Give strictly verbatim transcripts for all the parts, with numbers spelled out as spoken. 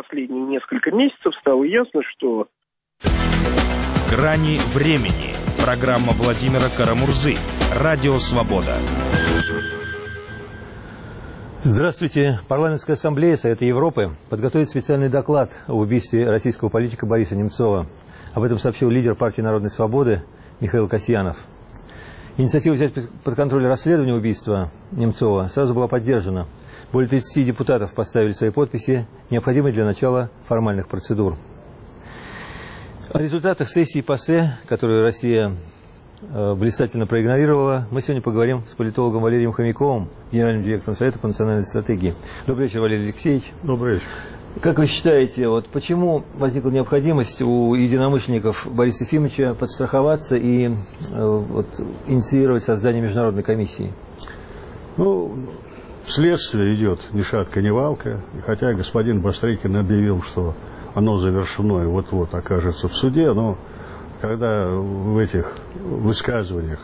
последние несколько месяцев стало ясно, что... «Грани времени». Программа Владимира Карамурзы. Радио «Свобода». Здравствуйте. Парламентская ассамблея Совета Европы подготовит специальный доклад о убийстве российского политика Бориса Немцова. Об этом сообщил лидер партии Народной свободы Михаил Касьянов. Инициатива взять под контроль расследование убийства Немцова сразу была поддержана. Более тридцати депутатов поставили свои подписи, необходимые для начала формальных процедур. О результатах сессии ПАСЕ, которую Россия э, блистательно проигнорировала, мы сегодня поговорим с политологом Валерием Хомяковым, генеральным директором Совета по национальной стратегии. Добрый вечер, Валерий Алексеевич. Добрый вечер. Как вы считаете, вот почему возникла необходимость у единомышленников Бориса Ефимовича подстраховаться и э, вот, инициировать создание международной комиссии? Ну, следствие идет ни шатка, ни валка. И хотя господин Бастрыкин объявил, что оно завершено и вот-вот окажется в суде, но когда в этих высказываниях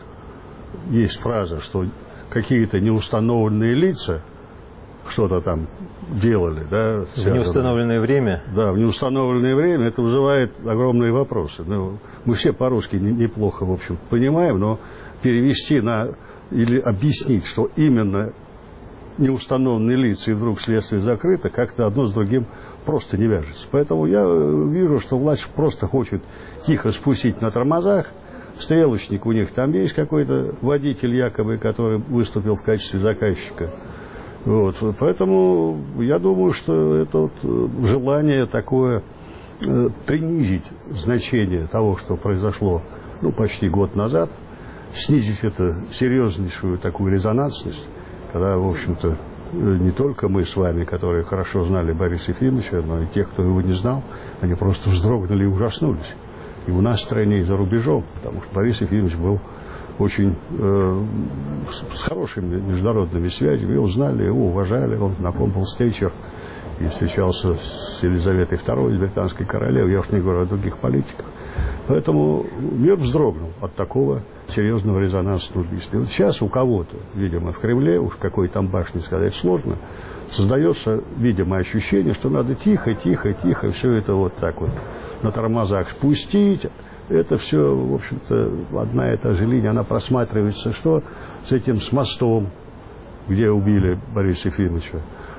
есть фраза, что какие-то неустановленные лица что-то там делали, да, в неустановленное время. Да, в неустановленное время, это вызывает огромные вопросы. Ну, мы все по-русски неплохо, в общем, понимаем, но перевести на или объяснить, что именно неустановленные лица и вдруг следствие закрыто, как-то одно с другим просто не вяжется. Поэтому я вижу, что власть просто хочет тихо спустить на тормозах. Стрелочник у них там есть какой-то водитель якобы, который выступил в качестве заказчика. Вот. Поэтому я думаю, что это вот желание такое э, принизить значение того, что произошло ну, почти год назад, снизить это серьезнейшую такую резонансность, когда, в общем-то, не только мы с вами, которые хорошо знали Бориса Ефимовича, но и те, кто его не знал, они просто вздрогнули и ужаснулись. И у нас в стране, и за рубежом, потому что Борис Ефимович был очень э, с, с хорошими международными связями, его знали, его уважали, он знаком был с Тэтчер и встречался с Елизаветой второй, с британской королевой, я уж не говорю о других политиках. Поэтому мир вздрогнул от такого серьезного резонансного убийства. И вот сейчас у кого-то, видимо, в Кремле, уж какой там башни сказать сложно, создается, видимо, ощущение, что надо тихо, тихо, тихо все это вот так вот на тормозах спустить. Это все, в общем-то, одна и та же линия, она просматривается, что с этим, с мостом, где убили Бориса Ефимовича,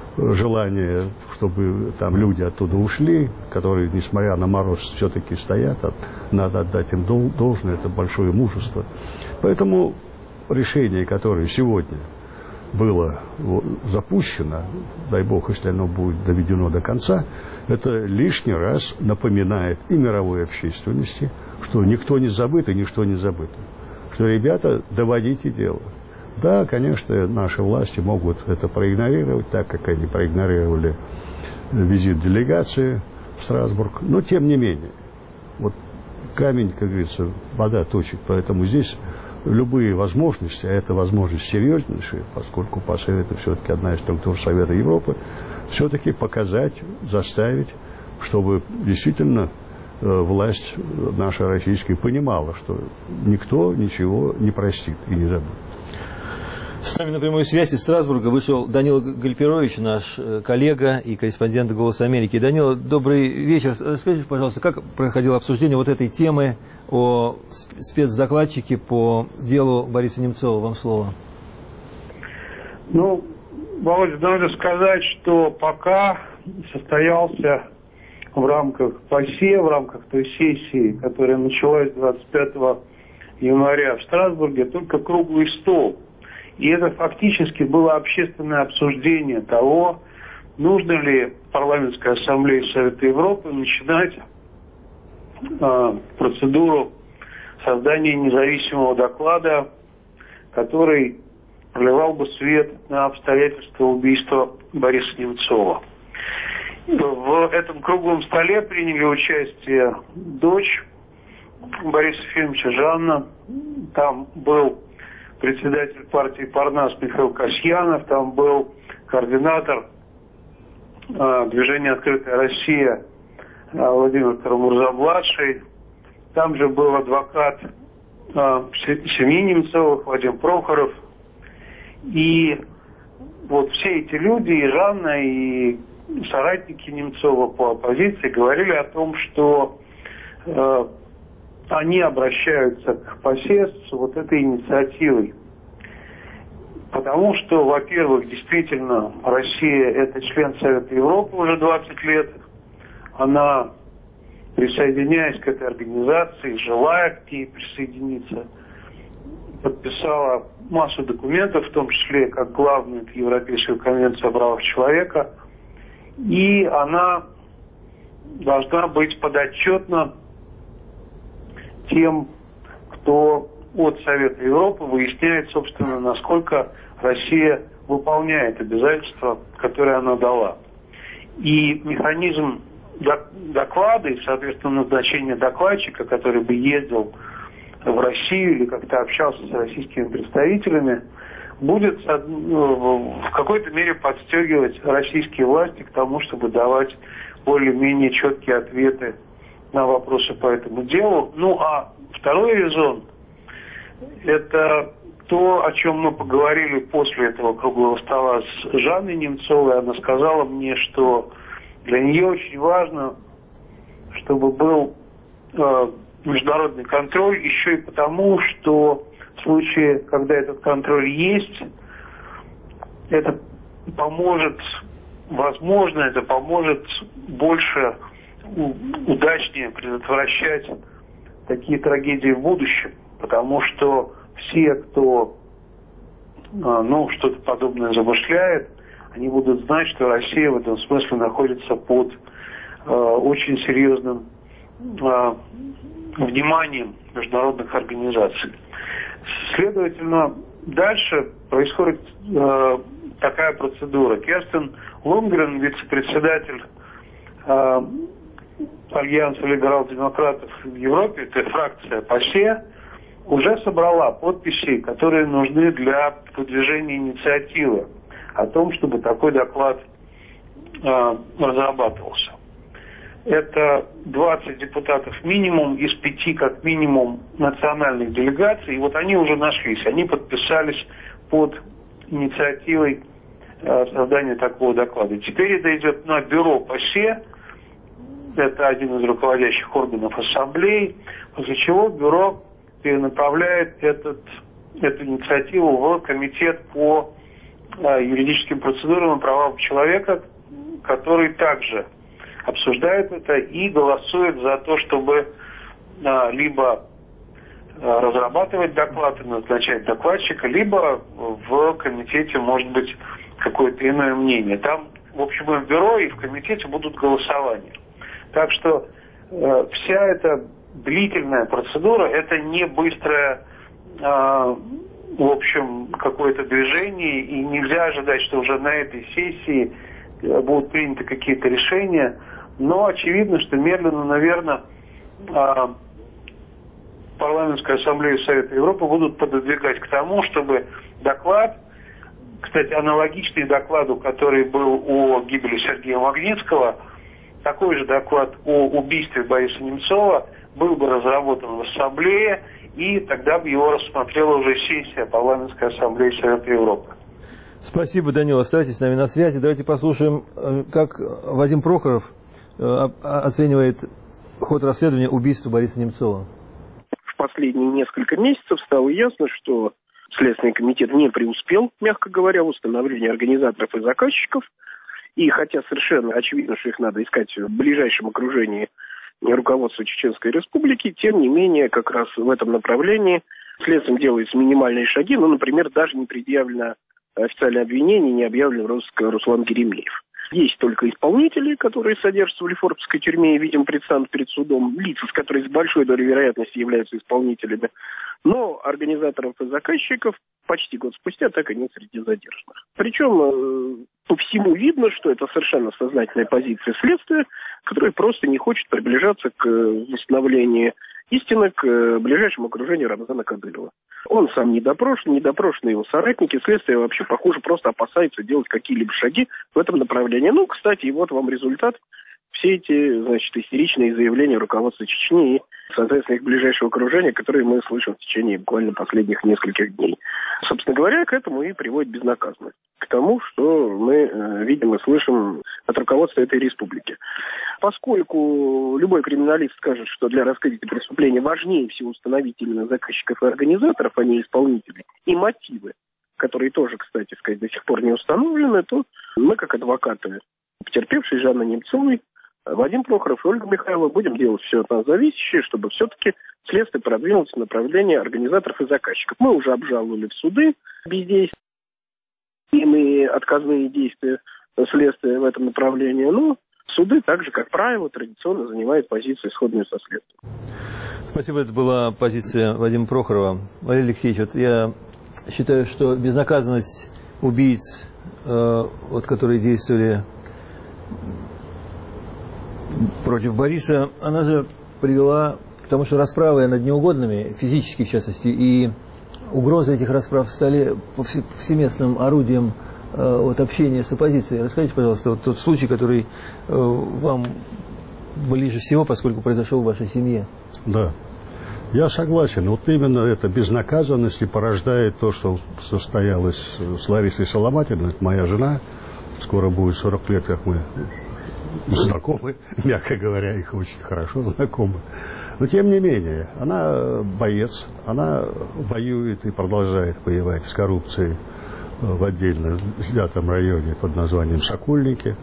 желание, чтобы там люди оттуда ушли, которые, несмотря на мороз, все-таки стоят, надо отдать им должное, это большое мужество. Поэтому решение, которое сегодня было запущено, дай бог, если оно будет доведено до конца, это лишний раз напоминает и мировой общественности, что никто не забыт и ничто не забыто. Что, ребята, доводите дело. Да, конечно, наши власти могут это проигнорировать, так как они проигнорировали визит делегации в Страсбург. Но, тем не менее, вот камень, как говорится, вода точит. Поэтому здесь любые возможности, а это возможность серьезнейшая, поскольку ПАСЕ это все-таки одна из структур Совета Европы, все-таки показать, заставить, чтобы действительно э, власть наша российская понимала, что никто ничего не простит и не забудет. С нами на прямой связи из Страсбурга вышел Данила Гальперович, наш коллега и корреспондент «Голоса Америки». Данила, добрый вечер. Скажите, пожалуйста, как проходило обсуждение вот этой темы о спецдокладчике по делу Бориса Немцова? Вам слово. Ну, Володя, надо сказать, что пока состоялся в рамках ПАСЕ, в рамках той сессии, которая началась двадцать пятого января в Страсбурге, только круглый стол. И это фактически было общественное обсуждение того, нужно ли парламентской ассамблее Совета Европы начинать э, процедуру создания независимого доклада, который проливал бы свет на обстоятельства убийства Бориса Немцова. В этом круглом столе приняли участие дочь Бориса Ефимовича Жанна, там был председатель партии Парнас Михаил Касьянов, там был координатор э, движения «Открытая Россия» э, Владимир Карамурза-младший, там же был адвокат э, семьи Немцовых Вадим Прохоров, и вот все эти люди, и Жанна, и соратники Немцова по оппозиции говорили о том, что э, они обращаются к ПАСЕ с вот этой инициативой. Потому что, во-первых, действительно, Россия – это член Совета Европы уже двадцать лет. Она, присоединяясь к этой организации, желая к ней присоединиться, подписала массу документов, в том числе как главную Европейскую конвенцию о правах человека. И она должна быть подотчетна тем, кто от Совета Европы выясняет, собственно, насколько Россия выполняет обязательства, которые она дала. И механизм доклада и, соответственно, назначение докладчика, который бы ездил в Россию или как-то общался с российскими представителями, будет в какой-то мере подстегивать российские власти к тому, чтобы давать более-менее четкие ответы на вопросы по этому делу. Ну, а второй резон – это то, о чем мы поговорили после этого круглого стола с Жанной Немцовой. Она сказала мне, что для нее очень важно, чтобы был э, международный контроль, еще и потому, что в случае, когда этот контроль есть, это поможет, возможно, это поможет больше, удачнее предотвращать такие трагедии в будущем, потому что все, кто ну, что-то подобное замышляет, они будут знать, что Россия в этом смысле находится под э, очень серьезным э, вниманием международных организаций. Следовательно, дальше происходит э, такая процедура. Керстен Лундгрен, вице-председатель э, Альянса либерал-демократов в Европе, это фракция ПАСЕ, уже собрала подписи, которые нужны для продвижения инициативы о том, чтобы такой доклад э, разрабатывался. Это двадцать депутатов минимум из пяти, как минимум, национальных делегаций. И вот они уже нашлись, они подписались под инициативой э, создания такого доклада. Теперь это идет на бюро ПАСЕ, это один из руководящих органов ассамблеи, после чего бюро перенаправляет этот, эту инициативу в комитет по э, юридическим процедурам и правам человека, который также обсуждает это и голосует за то, чтобы э, либо э, разрабатывать доклад и назначать докладчика, либо в комитете может быть какое-то иное мнение. Там, в общем, и в бюро, и в комитете будут голосования. Так что э, вся эта длительная процедура, это не быстрое, э, в общем, какое-то движение, и нельзя ожидать, что уже на этой сессии э, будут приняты какие-то решения, но очевидно, что медленно, наверное, э, Парламентскую ассамблею Совета Европы будут пододвигать к тому, чтобы доклад, кстати, аналогичный докладу, который был о гибели Сергея Магнитского, такой же доклад о убийстве Бориса Немцова был бы разработан в Ассамблее, и тогда бы его рассмотрела уже сессия Парламентской ассамблеи Совета Европы. Спасибо, Данил. Оставайтесь с нами на связи. Давайте послушаем, как Вадим Прохоров оценивает ход расследования убийства Бориса Немцова. В последние несколько месяцев стало ясно, что Следственный комитет не преуспел, мягко говоря, в установлении организаторов и заказчиков. И хотя совершенно очевидно, что их надо искать в ближайшем окружении руководства Чеченской Республики, тем не менее, как раз в этом направлении следствием делаются минимальные шаги. Ну, например, даже не предъявлено официальное обвинение, не объявлен розыск Руслан Геремеев. Есть только исполнители, которые содержатся в Лефортовской тюрьме и, видимо, предстанут перед судом, лица, с которыми с большой долей вероятности являются исполнителями. Но организаторов и заказчиков почти год спустя так и нет среди задержанных. Причем по всему видно, что это совершенно сознательная позиция следствия, которая просто не хочет приближаться к восстановлению истины, к ближайшему окружению Рамзана Кадырова. Он сам не допрошен, не допрошены его соратники. Следствие вообще, похоже, просто опасается делать какие-либо шаги в этом направлении. Ну, кстати, и вот вам результат. все эти, значит, истеричные заявления руководства Чечни и, соответственно, их ближайшего окружения, которые мы слышим в течение буквально последних нескольких дней. Собственно говоря, к этому и приводит безнаказанность. К тому, что мы э, видим и слышим от руководства этой республики. Поскольку любой криминалист скажет, что для раскрытия преступления важнее всего установить именно заказчиков и организаторов, а не исполнителей, и мотивы, которые тоже, кстати сказать, до сих пор не установлены, то мы, как адвокаты потерпевшей Жанны Немцовой, Вадим Прохоров и Ольга Михайлова, будем делать все от нас зависящее, чтобы все-таки следствие продвинулось в направлении организаторов и заказчиков. Мы уже обжаловали в суды бездействие и отказные действия следствия в этом направлении, но суды также, как правило, традиционно занимают позицию, сходную со следствием. Спасибо, это была позиция Вадима Прохорова. Валерий Алексеевич, вот я считаю, что безнаказанность убийц, э, вот, которые действовали против Бориса, она же привела к тому, что расправы над неугодными, физически в частности, и угрозы этих расправ стали повсеместным орудием э, вот, общения с оппозицией. Расскажите, пожалуйста, вот тот случай, который э, вам ближе всего, поскольку произошел в вашей семье. Да, я согласен. Вот именно эта безнаказанность и порождает то, что состоялось с Ларисой Соломатиной. Это моя жена. Скоро будет сорок лет, как мы знакомы, мягко говоря, их очень хорошо знакомы. Но тем не менее, она боец, она воюет и продолжает воевать с коррупцией в отдельно взятом районе под названием Сокольники.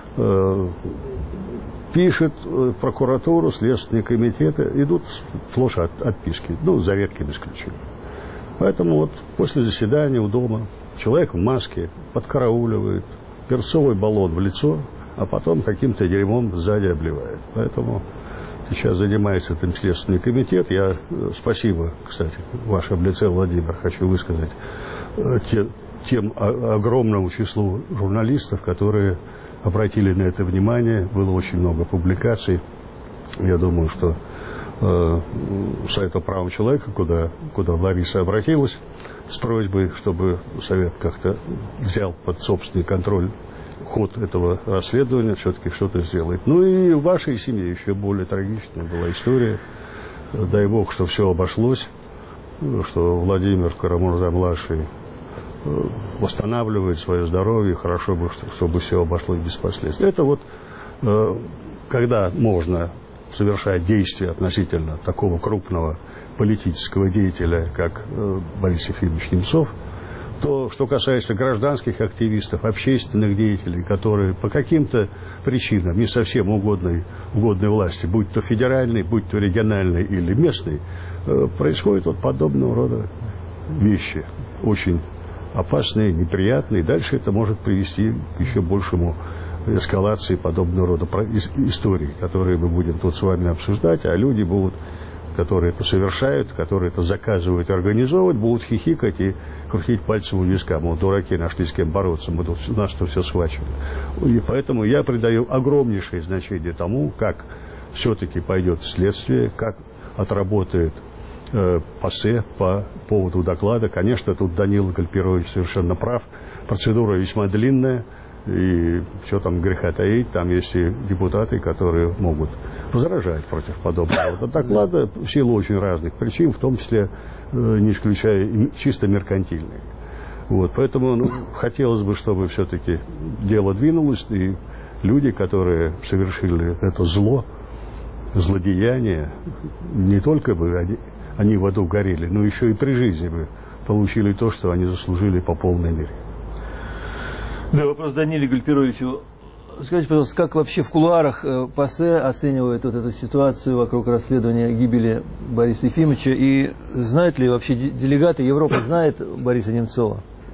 Пишет прокуратуру, следственные комитеты, идут сплошь от, отписки, ну, за редким исключением. Поэтому вот после заседания у дома человек в маске подкарауливает, перцовый баллон в лицо, а потом каким-то дерьмом сзади обливает. Поэтому сейчас занимается этим следственный комитет. Я спасибо, кстати, в вашем лице, Владимир, хочу высказать те, тем огромному числу журналистов, которые обратили на это внимание. Было очень много публикаций. Я думаю, что э, Совет по правам человека, куда, куда Лариса обратилась с просьбой, чтобы Совет как-то взял под собственный контроль ход этого расследования, все-таки что-то сделает. Ну и в вашей семье еще более трагичная была история. Дай бог, что все обошлось, что Владимир Карамурза-младший восстанавливает свое здоровье, хорошо бы, чтобы все обошлось без последствий. Это вот, когда можно совершать действия относительно такого крупного политического деятеля, как Борис Ефимович Немцов, то, что касается гражданских активистов, общественных деятелей, которые по каким-то причинам не совсем угодной, угодной власти, будь то федеральной, будь то региональной или местной, происходят вот подобного рода вещи, очень опасные, неприятные. Дальше это может привести к еще большему эскалации подобного рода историй, которые мы будем тут с вами обсуждать, а люди будут, которые это совершают, которые это заказывают и организовывают, будут хихикать и крутить пальцем у виска. Мол, дураки, нашли с кем бороться, мы тут, у нас тут все схвачено. И поэтому я придаю огромнейшее значение тому, как все-таки пойдет следствие, как отработает э, ПАСЕ по поводу доклада. Конечно, тут Данила Гальперович совершенно прав. Процедура весьма длинная. И что там греха таить, там есть и депутаты, которые могут возражать против подобного доклада в силу очень разных причин, в том числе не исключая чисто меркантильные. Вот, поэтому ну, хотелось бы, чтобы все-таки дело двинулось, и люди, которые совершили это зло, злодеяние, не только бы они, они в аду горели, но еще и при жизни бы получили то, что они заслужили по полной мере. Да, вопрос Даниле Гальперовичу. Скажите, пожалуйста, как вообще в кулуарах ПАСЕ оценивает вот эту ситуацию вокруг расследования гибели Бориса Ефимовича? И знают ли вообще делегаты Европы, знает Бориса Немцова?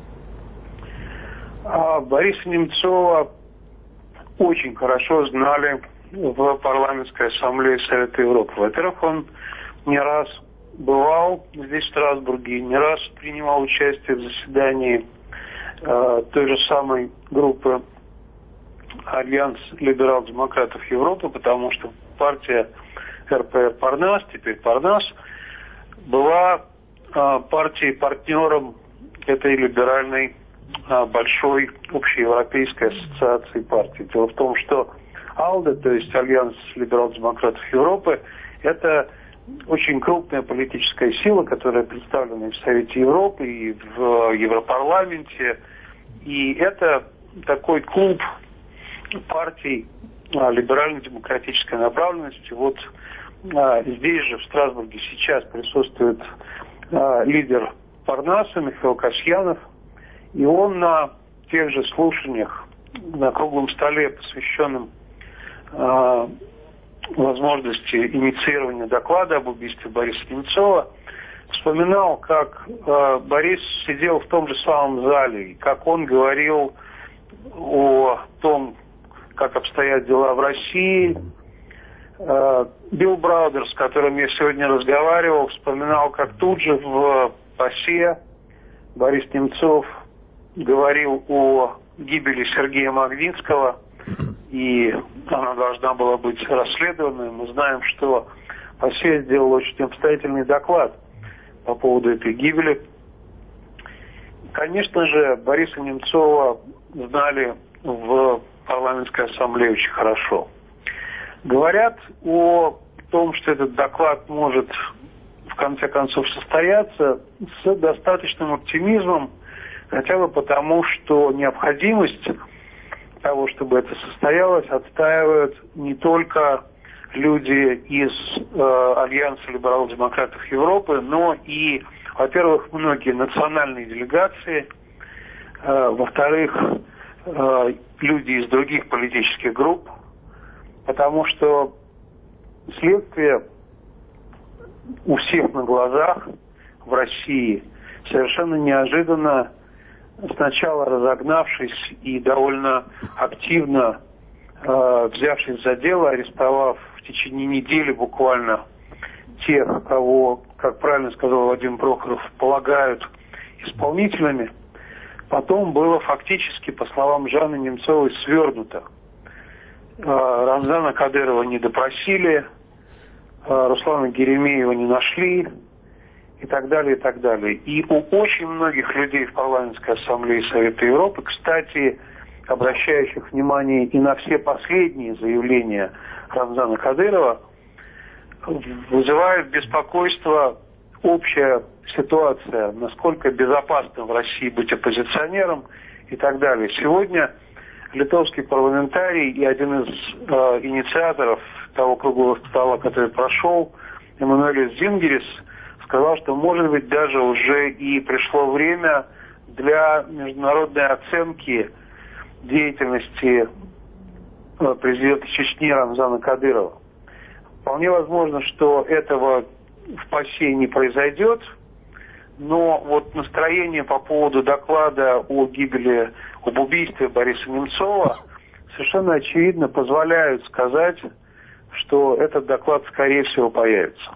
А Бориса Немцова очень хорошо знали в парламентской ассамблее Совета Европы. Во-первых, он не раз бывал здесь, в Страсбурге, не раз принимал участие в заседании той же самой группы Альянс либерал-демократов Европы, потому что партия эр пэ эр Парнас, теперь Парнас, была а, партией-партнером этой либеральной а, большой общеевропейской ассоциации партий. Дело в том, что АЛДЕ, то есть Альянс либерал-демократов Европы. Это очень крупная политическая сила, которая представлена и в Совете Европы, и в Европарламенте. И это такой клуб партий либерально-демократической направленности. Вот а, здесь же, в Страсбурге, сейчас присутствует а, лидер Парнаса Михаил Касьянов. И он на тех же слушаниях, на круглом столе, посвященном а, возможности инициирования доклада об убийстве Бориса Немцова, вспоминал, как э, Борис сидел в том же самом зале, и как он говорил о том, как обстоят дела в России. Э, Билл Браудер, с которым я сегодня разговаривал, вспоминал, как тут же в ПАСЕ Борис Немцов говорил о гибели Сергея Магнитского, и она должна была быть расследована. Мы знаем, что ПАСЕ сделал очень обстоятельный доклад по поводу этой гибели. Конечно же, Бориса Немцова знали в парламентской ассамблее очень хорошо. Говорят о том, что этот доклад может в конце концов состояться, с достаточным оптимизмом, хотя бы потому, что необходимость того, чтобы это состоялось, отстаивают не только люди из э, Альянса либерал-демократов Европы, но и, во-первых, многие национальные делегации, э, во-вторых, э, люди из других политических групп, потому что следствие у всех на глазах в России совершенно неожиданно, сначала разогнавшись и довольно активно э, взявшись за дело, арестовав в течение недели буквально тех, кого, как правильно сказал Владимир Прохоров, полагают исполнителями, потом было фактически, по словам Жанны Немцовой, свернуто. Э, Рамзана Кадырова не допросили, э, Руслана Геремеева не нашли, и так далее, и так далее. И у очень многих людей в парламентской ассамблее Совета Европы, кстати, обращающих внимание и на все последние заявления Рамзана Кадырова, вызывает беспокойство общая ситуация, насколько безопасно в России быть оппозиционером и так далее. Сегодня литовский парламентарий и один из э, инициаторов того круглого стола, который прошел, Эммануэлис Зингерис, сказал, что, может быть, даже уже и пришло время для международной оценки деятельности президента Чечни Рамзана Кадырова. Вполне возможно, что этого в ПАСЕ не произойдет, но вот настроение по поводу доклада о гибели, об убийстве Бориса Немцова совершенно очевидно позволяют сказать, что этот доклад, скорее всего, появится.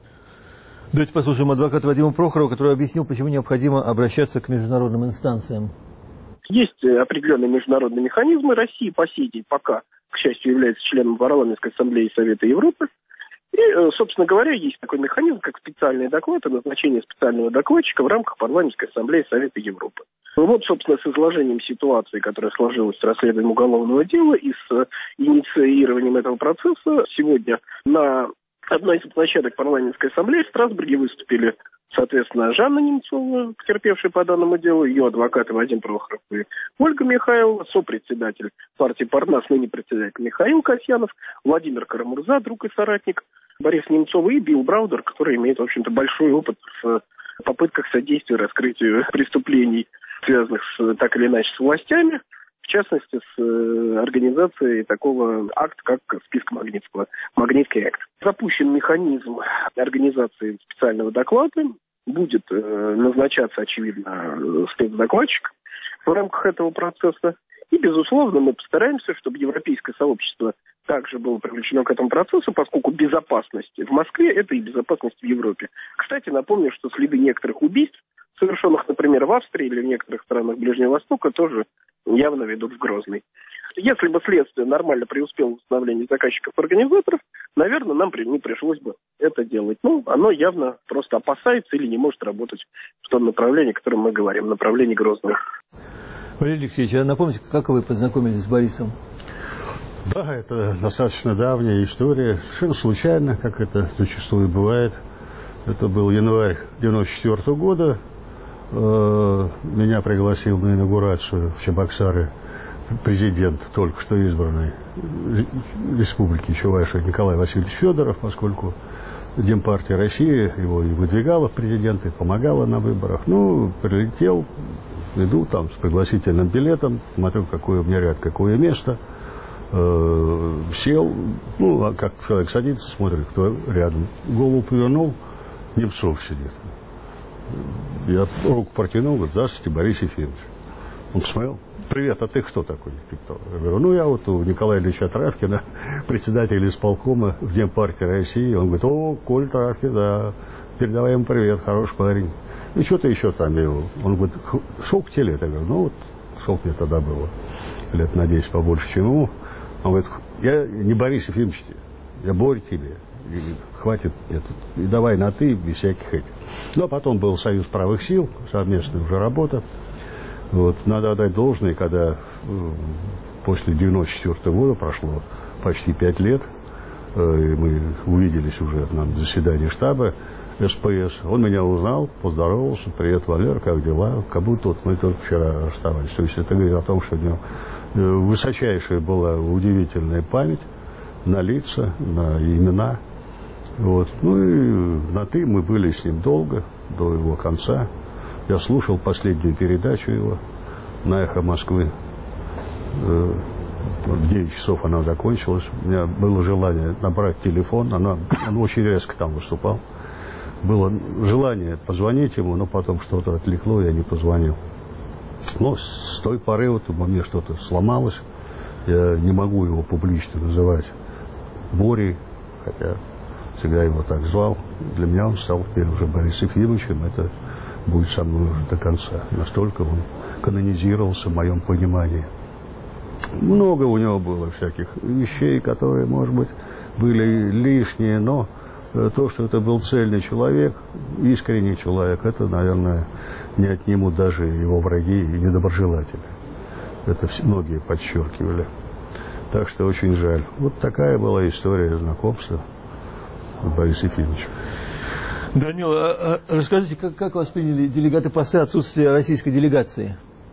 Давайте послушаем адвоката Вадима Прохорова, который объяснил, почему необходимо обращаться к международным инстанциям. Есть определенные международные механизмы. Россия по сей день пока, к счастью, является членом парламентской ассамблеи Совета Европы. И, собственно говоря, есть такой механизм, как специальный доклад и назначение специального докладчика в рамках парламентской ассамблеи Совета Европы. Вот, собственно, с изложением ситуации, которая сложилась с расследованием уголовного дела и с инициированием этого процесса, сегодня на одной из площадок парламентской ассамблеи в Страсбурге выступили, соответственно, Жанна Немцова, потерпевшая по данному делу, ее адвокаты Вадим Прохоров и Ольга Михайлова, сопредседатель партии Парнас, ныне председатель Михаил Касьянов, Владимир Карамурза, друг и соратник Бориса Немцова, и Билл Браудер, который имеет, в общем-то, большой опыт в попытках содействия раскрытию преступлений, связанных с, так или иначе с властями, в частности, с э, организацией такого акта, как список Магнитского, Магнитский акт. Запущен механизм организации специального доклада, будет э, назначаться, очевидно, спецдокладчик в рамках этого процесса. И, безусловно, мы постараемся, чтобы европейское сообщество также было привлечено к этому процессу, поскольку безопасность в Москве – это и безопасность в Европе. Кстати, напомню, что следы некоторых убийств, совершенных, например, в Австрии или в некоторых странах Ближнего Востока, тоже явно ведут в Грозный. Если бы следствие нормально преуспело в установлении заказчиков-организаторов, наверное, нам не пришлось бы это делать. Ну, оно явно просто опасается или не может работать в том направлении, о котором мы говорим, направлении Грозного. Валерий Алексеевич, а напомните, как вы познакомились с Борисом? Да, это достаточно давняя история, совершенно случайно, как это зачастую бывает. Это был январь девяносто четвёртого года. Меня пригласил на инаугурацию в Чебоксары президент только что избранной Республики Чувашия Николай Васильевич Федоров, поскольку Демпартия России его и выдвигала в президенты, помогала на выборах. Ну, прилетел, иду там с пригласительным билетом, смотрю, какой у меня ряд, какое место. Э, сел, ну, а как человек садится, смотрит, кто рядом. Голову повернул, Немцов сидит. Я руку протянул, говорит, здравствуйте, Борис Ефимович. Он посмотрел, привет, а ты кто такой? Ты кто? Я говорю, ну, я вот у Николая Ильича Травкина, председатель исполкома в Демпартии России. Он говорит, о, Коль Травкин, да, передавай ему привет, хороший парень. И что-то еще там его. Он говорит, сколько тебе лет? Я говорю, ну, вот сколько мне тогда было? Лет, надеюсь, побольше, чем ему. Он говорит, я не Борис Ефимович, я Борь тебе. И хватит, нет, и давай на ты, без всяких этих. Ну, а потом был Союз правых сил, совместная уже работа. Вот, надо отдать должное, когда э, после девяносто четвёртого года прошло почти пять лет, э, и мы увиделись уже на заседании штаба СПС. Он меня узнал, поздоровался, привет, Валер, как дела? Как будто вот мы только вчера расставались. То есть это говорит о том, что у него э, высочайшая была удивительная память на лица, на имена. Вот. Ну и на «ты» мы были с ним долго, до его конца. Я слушал последнюю передачу его на «Эхо Москвы». В девять часов она закончилась. У меня было желание набрать телефон. Она, он очень резко там выступал. Было желание позвонить ему, но потом что-то отвлекло, я не позвонил. Но с той поры вот во мне что-то сломалось. Я не могу его публично называть Борей, хотя всегда его так звал. Для меня он стал теперь уже Борисом Ефимовичем. Это будет со мной уже до конца. Настолько он канонизировался в моем понимании. Много у него было всяких вещей, которые, может быть, были лишние, но то, что это был цельный человек, искренний человек, это, наверное, не отнимут даже его враги и недоброжелатели. Это многие подчеркивали. Так что очень жаль. Вот такая была история знакомства с Борисом Ефимовичем. Данил, а, а расскажите, как, как восприняли делегаты ПАСЕ отсутствие российской делегации?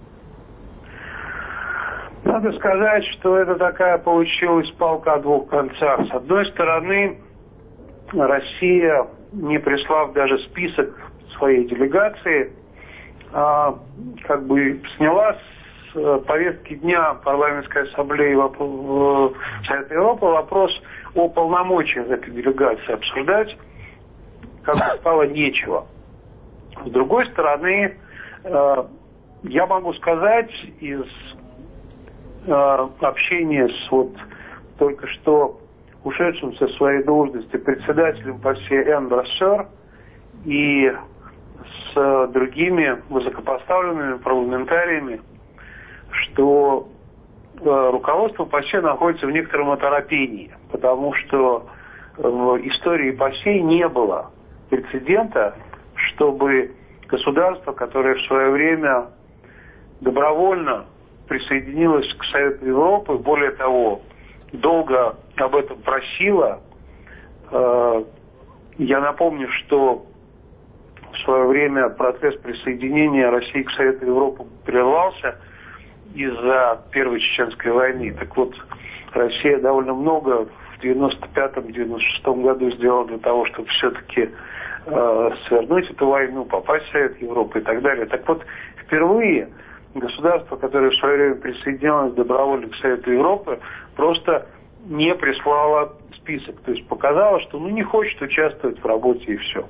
Надо сказать, что это такая получилась палка о двух концах. С одной стороны, Россия, не прислав даже список своей делегации, а, как бы сняла с повестки дня парламентской ассамблеи Совета Европы вопрос о полномочиях этой делегации обсуждать, как бы стало нечего. С другой стороны, я могу сказать из общения с вот только что ушедшим со своей должности председателем ПАСЕ Эндрю Сер и с другими высокопоставленными парламентариями, что руководство ПАСЕ находится в некотором оторопении, потому что в истории ПАСЕ не было прецедента, чтобы государство, которое в свое время добровольно присоединилось к Совету Европы, более того, долго об этом просило. Я напомню, что в свое время процесс присоединения России к Совету Европы прервался из-за Первой Чеченской войны. Так вот, Россия довольно много в девяносто пятом — девяносто шестом году сделала для того, чтобы все-таки э, свернуть эту войну, попасть в Совет Европы и так далее. Так вот, впервые государство, которое в свое время присоединилось добровольно к Совету Европы, просто не прислало список. То есть показало, что ну, не хочет участвовать в работе и все.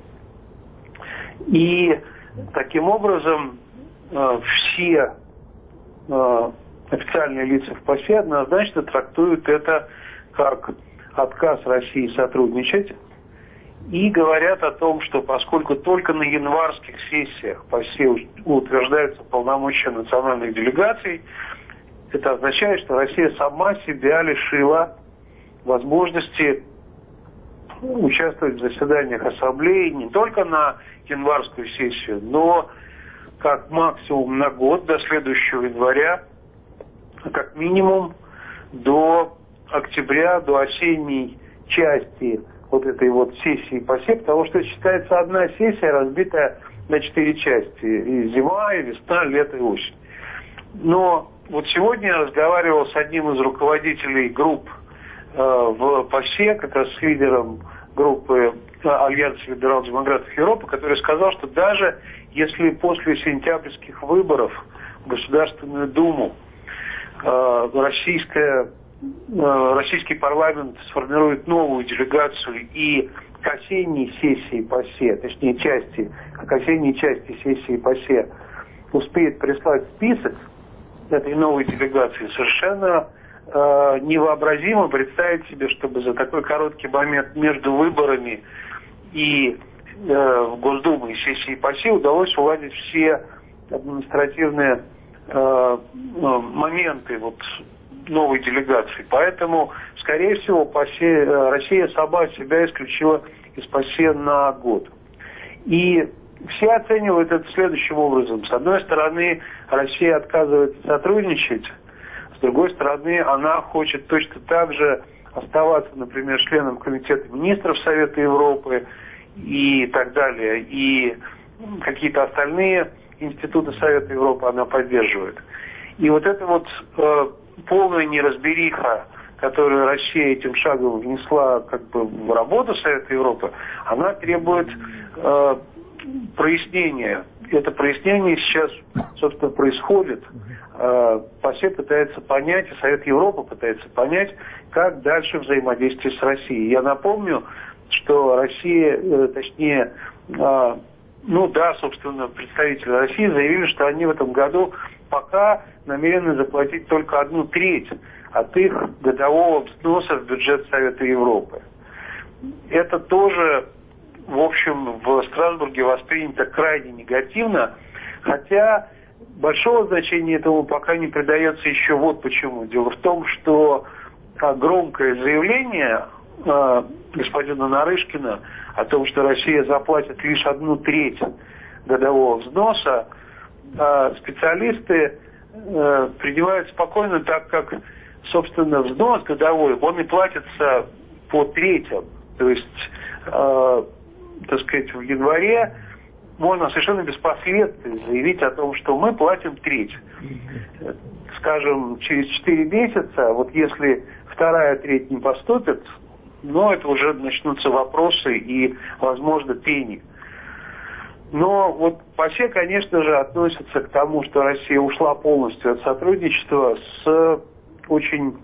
И таким образом э, все э, официальные лица в ПАСЕ однозначно трактуют это как отказ России сотрудничать и говорят о том, что поскольку только на январских сессиях ПАСЕ утверждаются полномочия национальных делегаций, это означает, что Россия сама себя лишила возможности участвовать в заседаниях Ассамблеи не только на январскую сессию, но как максимум на год, до следующего января, а как минимум до октября, до осенней части вот этой вот сессии ПАСЕ, потому что считается одна сессия, разбитая на четыре части. И зима, и весна, лето, и осень. Но вот сегодня я разговаривал с одним из руководителей групп э, в ПАСЕ, как раз с лидером группы э, Альянса либерал-демократов Европы, который сказал, что даже если после сентябрьских выборов в Государственную Думу э, российская, э, российский парламент сформирует новую делегацию и к осенней сессии ПАСЕ, точнее части, к осенней части сессии ПАСЕ успеет прислать список этой новой делегации, совершенно э, невообразимо представить себе, чтобы за такой короткий момент между выборами и э, в Госдуму и сессии ПАСЕ удалось уладить все административные э, моменты вот новой делегации. Поэтому, скорее всего, ПАСЕ, Россия сама себя исключила из ПАСЕ на год. И все оценивают это следующим образом. С одной стороны, Россия отказывается сотрудничать, с другой стороны, она хочет точно так же оставаться, например, членом Комитета министров Совета Европы и так далее. И какие-то остальные институты Совета Европы она поддерживает. И вот эта вот э, полная неразбериха, которую Россия этим шагом внесла как бы в работу Совета Европы, она требует э, прояснения. Это прояснение сейчас, собственно, происходит. Э, ПАСЕ пытается понять, и Совет Европы пытается понять, как дальше взаимодействие с Россией. Я напомню, что Россия, э, точнее, э, ну да, собственно, представители России заявили, что они в этом году пока намерены заплатить только одну треть от их годового взноса в бюджет Совета Европы. Это тоже, в общем, в Страсбурге воспринято крайне негативно, хотя большого значения этому пока не придается еще вот почему. Дело в том, что громкое заявление э, господина Нарышкина о том, что Россия заплатит лишь одну треть годового взноса, э, специалисты э, принимают спокойно, так как, собственно, взнос годовой, он и платится по третьим. То есть, э, так сказать, в январе можно совершенно без последствий заявить о том, что мы платим треть. Скажем, через четыре месяца, вот если вторая треть не поступит, но это уже начнутся вопросы и, возможно, пени. Но вот ПАСЕ, конечно же, относится к тому, что Россия ушла полностью от сотрудничества с очень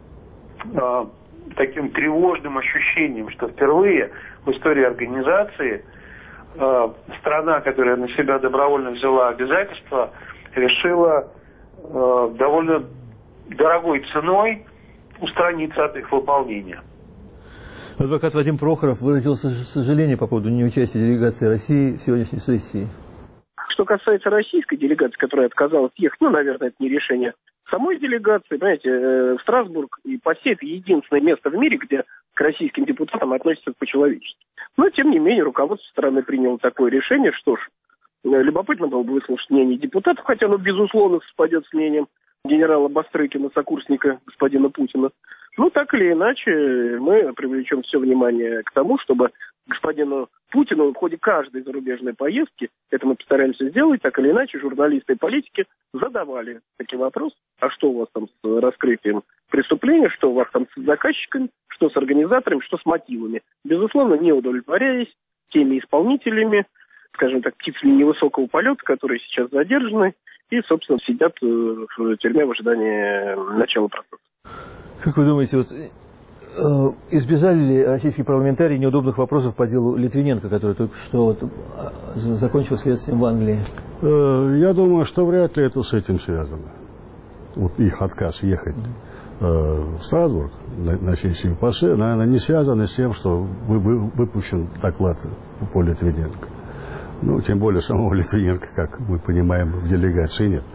э, таким тревожным ощущением, что впервые в истории организации э, страна, которая на себя добровольно взяла обязательства, решила э, довольно дорогой ценой устраниться от их выполнения. Адвокат Вадим Прохоров выразил сожаление по поводу неучастия делегации России в сегодняшней сессии. Что касается российской делегации, которая отказалась ехать, ну, наверное, это не решение самой делегации. Понимаете, Страсбург и ПАСЕ – это единственное место в мире, где к российским депутатам относятся по-человечески. Но, тем не менее, руководство страны приняло такое решение. Что ж, любопытно было бы выслушать мнение депутатов, хотя оно, безусловно, совпадет с мнением генерала Бастрыкина, сокурсника господина Путина. Ну, так или иначе, мы привлечем все внимание к тому, чтобы господину Путину в ходе каждой зарубежной поездки, это мы постараемся сделать, так или иначе, журналисты и политики задавали такие вопросы. А что у вас там с раскрытием преступления, что у вас там с заказчиками, что с организаторами, что с мотивами. Безусловно, не удовлетворяясь теми исполнителями, скажем так, птицами невысокого полета, которые сейчас задержаны и, собственно, сидят в тюрьме в ожидании начала процесса. Как вы думаете, вот, э, избежали ли российские парламентарии неудобных вопросов по делу Литвиненко, который только что вот, закончил следствием в Англии? Э, я думаю, что вряд ли это с этим связано. Вот их отказ ехать э, в Страсбург на, на сессию ПАСЕ, наверное, не связано с тем, что вы, вы, выпущен доклад по Литвиненко. Ну, тем более самого Литвиненко, как мы понимаем, в делегации нет.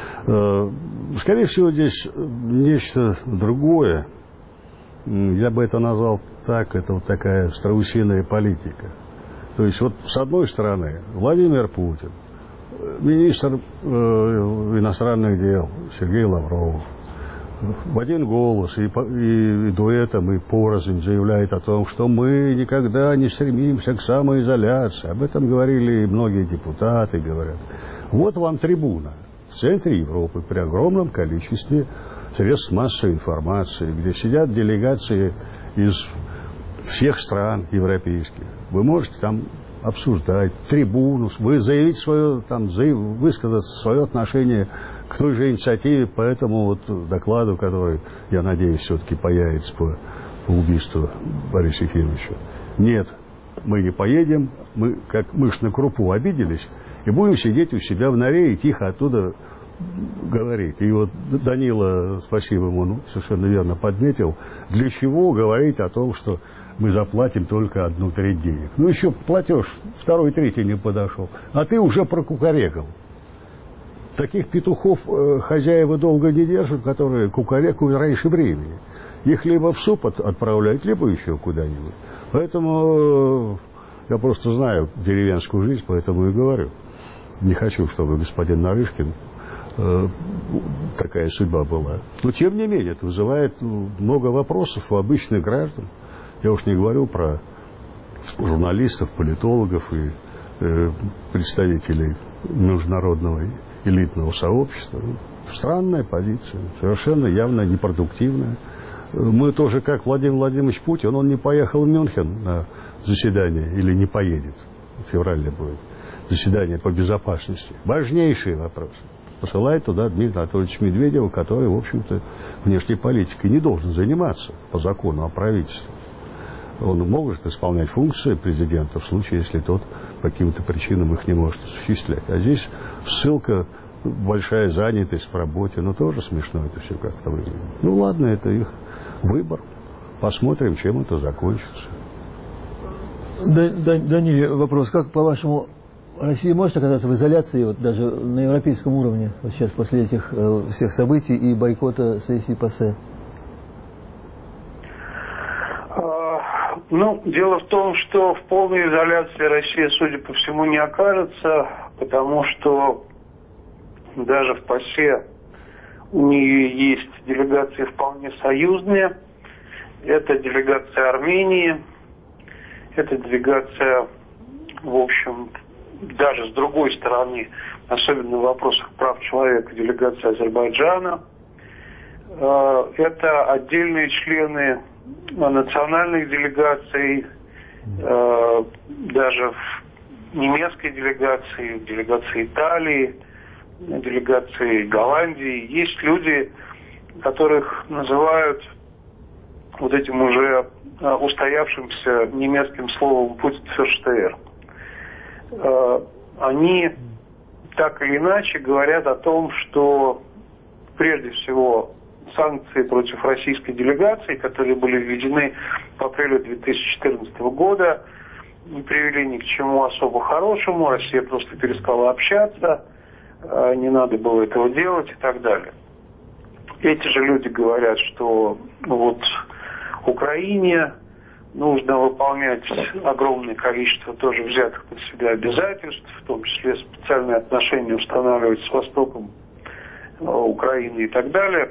Скорее всего, здесь нечто другое. Я бы это назвал так, это вот такая страусиная политика. То есть, вот с одной стороны, Владимир Путин, министр э, иностранных дел Сергей Лавров, в один голос и, и, и дуэтом, и порознь заявляет о том, что мы никогда не стремимся к самоизоляции. Об этом говорили и многие депутаты, говорят. Вот вам трибуна в центре Европы при огромном количестве средств массовой информации, где сидят делегации из всех стран европейских. Вы можете там обсуждать трибуну, вы заявить свое, там, высказать свое отношение к той же инициативе, по этому вот докладу, который, я надеюсь, все-таки появится по, по убийству Бориса Ефимовича. Нет, мы не поедем, мы как мышь на крупу обиделись, и будем сидеть у себя в норе и тихо оттуда говорить. И вот Данила, спасибо ему, ну, совершенно верно подметил, для чего говорить о том, что мы заплатим только одну треть денег. Ну, еще платеж второй трети не подошел, а ты уже прокукарекал. Таких петухов э, хозяева долго не держат, которые кукарекают раньше времени. Их либо в суп от, отправляют, либо еще куда-нибудь. Поэтому э, я просто знаю деревенскую жизнь, поэтому и говорю. Не хочу, чтобы господин Нарышкин э, такая судьба была. Но, тем не менее, это вызывает много вопросов у обычных граждан. Я уж не говорю про журналистов, политологов и э, представителей международного элитного сообщества. Странная позиция, совершенно явно непродуктивная. Мы тоже, как Владимир Владимирович Путин, он не поехал в Мюнхен на заседание, или не поедет, в феврале будет, заседание по безопасности. Важнейшие вопросы. Посылает туда Дмитрия Анатольевича Медведева, который, в общем-то, внешней политикой не должен заниматься по закону о правительстве. Он может исполнять функции президента в случае, если тот по каким-то причинам их не может осуществлять. А здесь ссылка, большая занятость в работе, но тоже смешно это все как-то выглядит. Ну ладно, это их выбор. Посмотрим, чем это закончится. Да, да, Даниле, вопрос. Как, по-вашему, Россия может оказаться в изоляции, вот даже на европейском уровне, вот сейчас после этих э, всех событий и бойкота сессии ПАСЕ? Ну, дело в том, что в полной изоляции Россия, судя по всему, не окажется, потому что даже в ПАСЕ у нее есть делегации вполне союзные. Это делегация Армении, это делегация, в общем, даже с другой стороны, особенно в вопросах прав человека, делегация Азербайджана. Это отдельные члены национальных делегаций, э, даже в немецкой делегации, в делегации Италии, в делегации Голландии. Есть люди, которых называют вот этим уже э, устоявшимся немецким словом «Путинфюрштейр». Э, они так или иначе говорят о том, что прежде всего санкции против российской делегации, которые были введены в апреле две тысячи четырнадцатого года, не привели ни к чему особо хорошему. Россия просто перестала общаться, не надо было этого делать и так далее. Эти же люди говорят, что вот Украине нужно выполнять огромное количество тоже взятых под себя обязательств, в том числе специальные отношения устанавливать с Востоком Украины и так далее.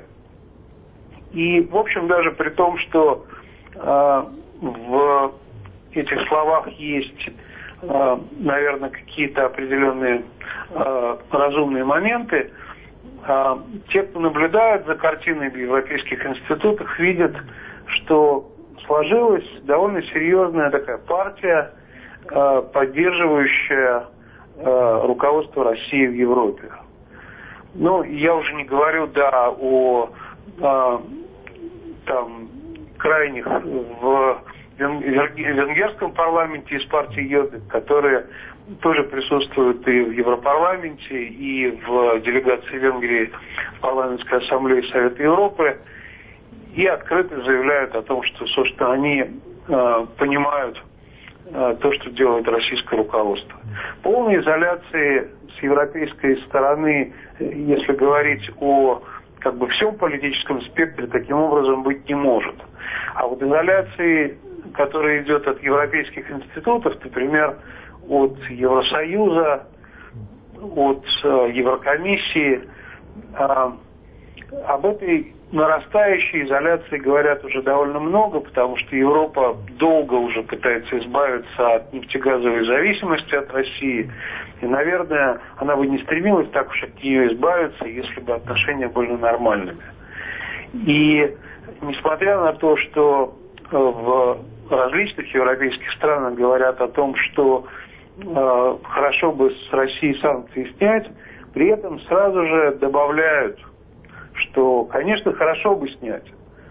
И, в общем, даже при том, что э, в этих словах есть, э, наверное, какие-то определенные э, разумные моменты, э, те, кто наблюдает за картиной в европейских институтах, видят, что сложилась довольно серьезная такая партия, э, поддерживающая э, руководство России в Европе. Ну, я уже не говорю, да, о э, там крайних в венгерском парламенте из партии Йобик, которые тоже присутствуют и в Европарламенте, и в делегации Венгрии в парламентской ассамблее Совета Европы, и открыто заявляют о том, что, собственно, они э, понимают э, то, что делает российское руководство. Полной изоляции с европейской стороны, если говорить о как бы всем политическом спектре, таким образом быть не может. А вот изоляции, которая идет от европейских институтов, например, от Евросоюза, от э, Еврокомиссии, э, об этой нарастающей изоляции говорят уже довольно много, потому что Европа долго уже пытается избавиться от нефтегазовой зависимости от России. И, наверное, она бы не стремилась так уж от нее избавиться, если бы отношения были нормальными. И несмотря на то, что в различных европейских странах говорят о том, что э, хорошо бы с России санкции снять, при этом сразу же добавляют, что, конечно, хорошо бы снять,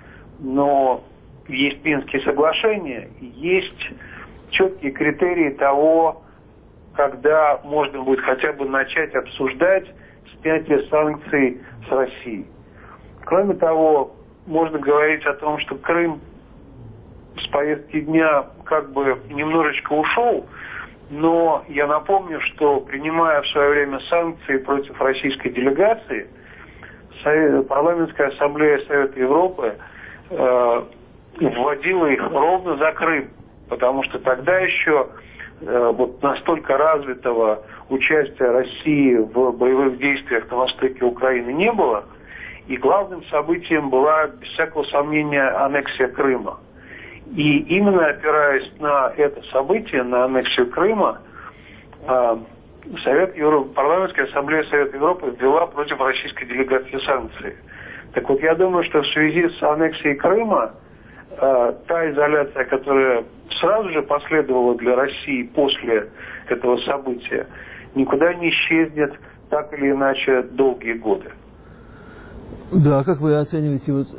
но есть Минские соглашения, есть четкие критерии того, когда можно будет хотя бы начать обсуждать снятие санкций с Россией. Кроме того, можно говорить о том, что Крым с повестки дня как бы немножечко ушел, но я напомню, что принимая в свое время санкции против российской делегации, парламентская ассамблея Совета Европы э, вводила их ровно за Крым, потому что тогда еще э, вот настолько развитого участия России в боевых действиях на востоке Украины не было, и главным событием была, без всякого сомнения, аннексия Крыма. И именно опираясь на это событие, на аннексию Крыма, э, Совет Европы, парламентская ассамблея Совета Европы ввела против российской делегации санкции. Так вот, я думаю, что в связи с аннексией Крыма э, та изоляция, которая сразу же последовала для России после этого события, никуда не исчезнет так или иначе долгие годы. Да, как вы оцениваете вот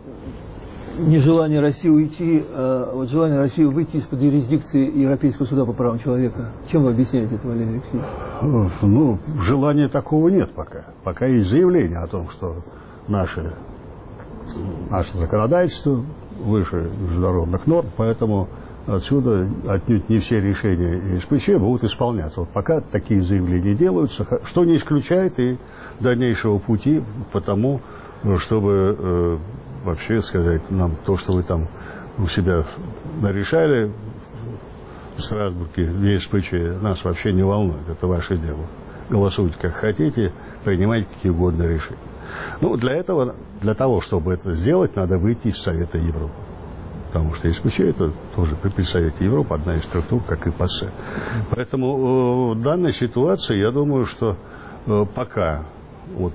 нежелание России уйти, а вот желание России выйти из-под юрисдикции Европейского суда по правам человека? Чем вы объясняете это, Валерий Алексеевич? Ну, желания такого нет пока. Пока есть заявление о том, что наше, наше законодательство выше международных норм, поэтому отсюда отнюдь не все решения ЕСПЧ будут исполняться. Вот пока такие заявления делаются, что не исключает и дальнейшего пути, потому чтобы э, вообще сказать нам то, что вы там у себя нарешали в Страсбурге, в ЕСПЧ, нас вообще не волнует. Это ваше дело. Голосуйте как хотите, принимайте какие угодно решения. Ну, для этого, для того, чтобы это сделать, надо выйти из Совета Европы. Потому что ЕСПЧ это тоже при Совете Европы одна из структур, как и ПАСЕ. Поэтому в данной ситуации, я думаю, что пока вот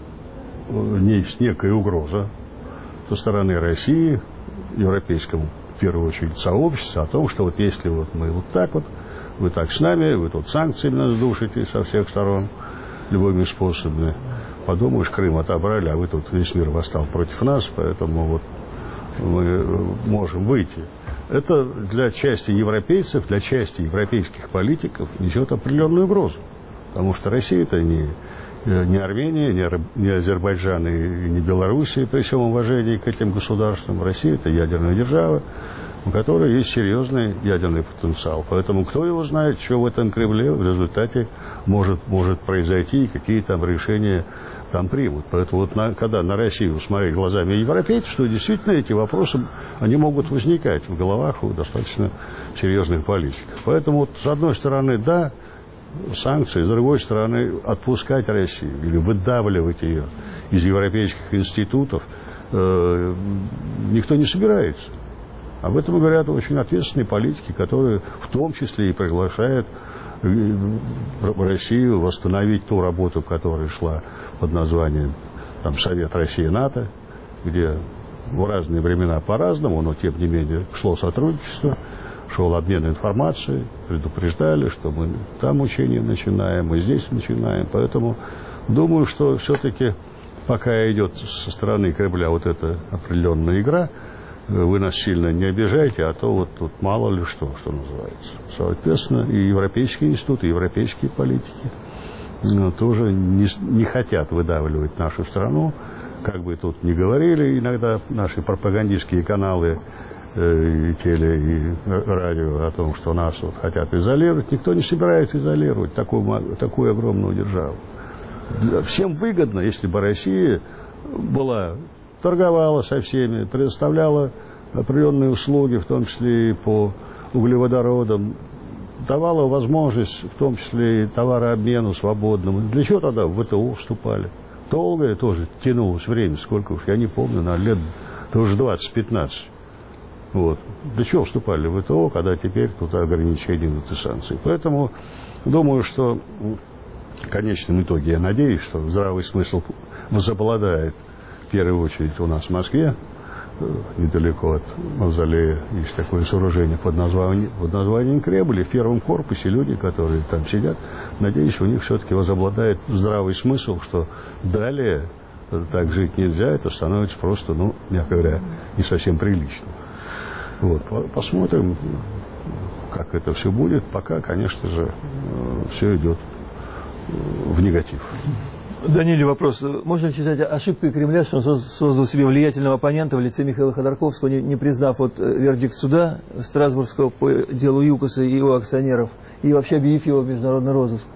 есть некая угроза со стороны России, европейскому, в первую очередь, сообществу, о том, что вот если вот мы вот так вот, вы так с нами, вы тут санкциями нас душите со всех сторон, любыми способами, подумаешь, Крым отобрали, а вы тут весь мир восстал против нас, поэтому вот мы можем выйти. Это для части европейцев, для части европейских политиков несет определенную угрозу, потому что Россия это не... ни Армения, ни, ни Азербайджан и не Белоруссия, при всем уважении к этим государствам. Россия – это ядерная держава, у которой есть серьезный ядерный потенциал. Поэтому кто его знает, что в этом Кремле в результате может, может произойти и какие там решения там примут. Поэтому вот на, когда на Россию смотреть глазами европейцев, что действительно эти вопросы, они могут возникать в головах у достаточно серьезных политиков. Поэтому вот, с одной стороны, да, санкции, с другой стороны, отпускать Россию или выдавливать ее из европейских институтов э, никто не собирается. Об этом говорят очень ответственные политики, которые в том числе и приглашают Россию восстановить ту работу, которая шла под названием там, Совет России-НАТО, где в разные времена по-разному, но тем не менее шло сотрудничество, шел обмен информацией, предупреждали, что мы там учения начинаем, мы здесь начинаем. Поэтому думаю, что все-таки пока идет со стороны Кремля вот эта определенная игра, вы нас сильно не обижайте, а то вот тут мало ли что, что называется. Соответственно, и европейские институты, и европейские политики ну, тоже не, не хотят выдавливать нашу страну. Как бы тут ни говорили иногда наши пропагандистские каналы, и теле, и радио о том, что нас вот хотят изолировать. Никто не собирается изолировать такую, такую огромную державу. Всем выгодно, если бы Россия была, торговала со всеми, предоставляла определенные услуги, в том числе и по углеводородам, давала возможность, в том числе и товарообмену свободному. Для чего тогда в ВТО вступали? долгое тоже тянулось время, сколько уж, я не помню, на лет тоже двадцать-пятнадцать. Вот. Для чего вступали в ВТО, когда теперь тут ограничения на эти санкции. Поэтому думаю, что в конечном итоге, я надеюсь, что здравый смысл возобладает в первую очередь у нас в Москве. Недалеко от мавзолея есть такое сооружение под названием, под названием Кремль. И в первом корпусе люди, которые там сидят, надеюсь, у них все-таки возобладает здравый смысл, что далее так жить нельзя, это становится просто, ну, мягко говоря, не совсем прилично. Вот, посмотрим, как это все будет. Пока, конечно же, все идет в негатив. Даниле вопрос. Можно ли считать ошибкой Кремля, что он создал себе влиятельного оппонента в лице Михаила Ходорковского, не, не признав вот вердикт суда Страсбургского по делу ЮКОСа и его акционеров, и вообще объявив его в международный розыск?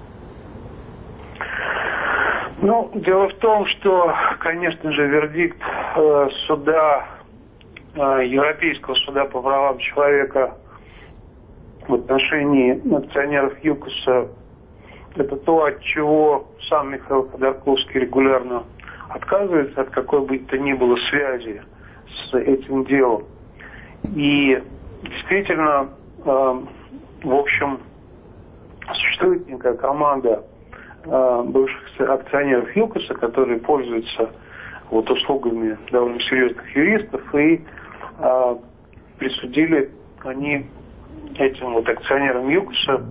Ну, дело в том, что, конечно же, вердикт э, суда, э, Европейского суда по правам человека в отношении акционеров ЮКОСа, это то, от чего сам Михаил Ходорковский регулярно отказывается, от какой бы то ни было связи с этим делом. И действительно, э, в общем, существует некая команда э, бывших акционеров ЮКОСа, которые пользуются вот, услугами довольно серьезных юристов, и э, присудили они этим вот акционерам ЮКОСа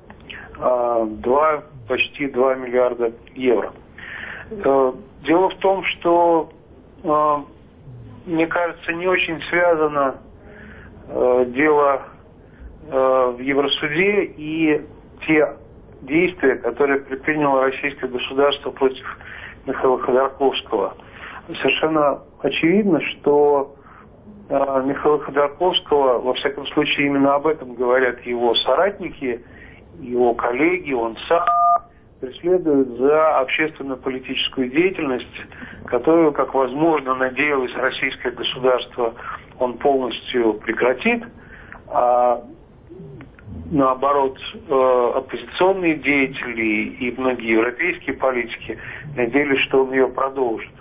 два, почти два миллиарда евро. Дело в том, что, мне кажется, не очень связано дело в Евросуде и те действия, которые предприняло российское государство против Михаила Ходорковского. Совершенно очевидно, что Михаила Ходорковского, во всяком случае, именно об этом говорят его соратники, его коллеги, он сам преследует за общественно-политическую деятельность, которую, как возможно, надеялось российское государство, он полностью прекратит, а наоборот, оппозиционные деятели и многие европейские политики надеялись, что он ее продолжит.